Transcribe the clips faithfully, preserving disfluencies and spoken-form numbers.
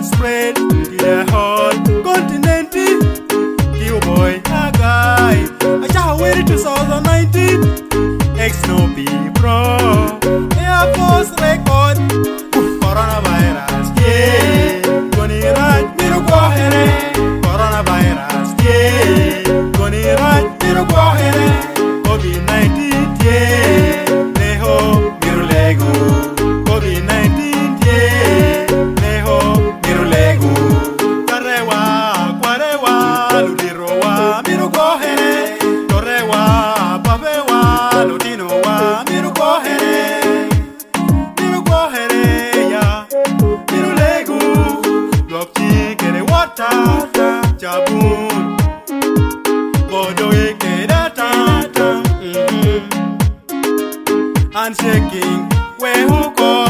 spread to the whole continent. You boy, a guy, I just waited two thousand nineteen. X no be pro, Air Force record, coronavirus, yeah. Goni right, miro go here, coronavirus, yeah. Goni right, miro go here, COVID nineteen, yeah. Neho, miro lego, COVID nineteen, yeah. Neho, miro lego. Karewa, kwarewa, ludirowa, miro go here, torewa, pavewa, ludinowa, miro go here, miro go here, ya, miro lego. Blocky, get a water, jabun, bodo, get a tata, handshaking, where who go,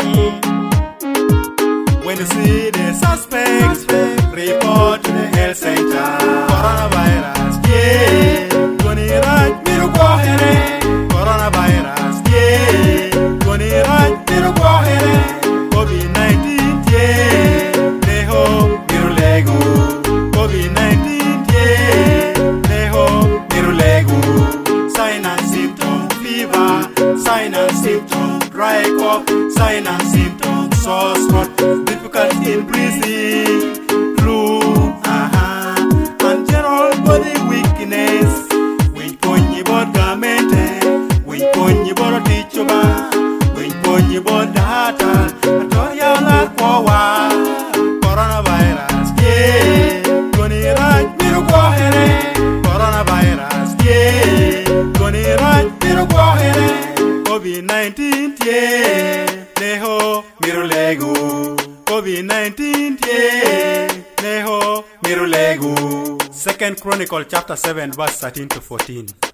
when you see the suspects, report to the health center. Coronavirus, yeah. Goni right, miro go here. Coronavirus, yeah. Goni right, miro go here. COVID nineteen, yeah. Neho, miro lego. COVID nineteen, yeah. Neho, miro lego. Sign and symptom, fever. Sign and symptom, dry cough. Sign and symptom, sore throat. Difficulty in breathing. Flu, uh-huh. And general body weakness. When ponyi bod gamente. When ponyi bod tichoba. When ponyi bod data. Atoya la kwa. Coronavirus, yeah. Goni right, miro go here. Coronavirus, yeah. Goni right, miro go here. COVID nineteen, yeah. Neho, miro lego. COVID nineteen, yeah. Neho, miro lego. Second Chronicle chapter seven verse thirteen to fourteen.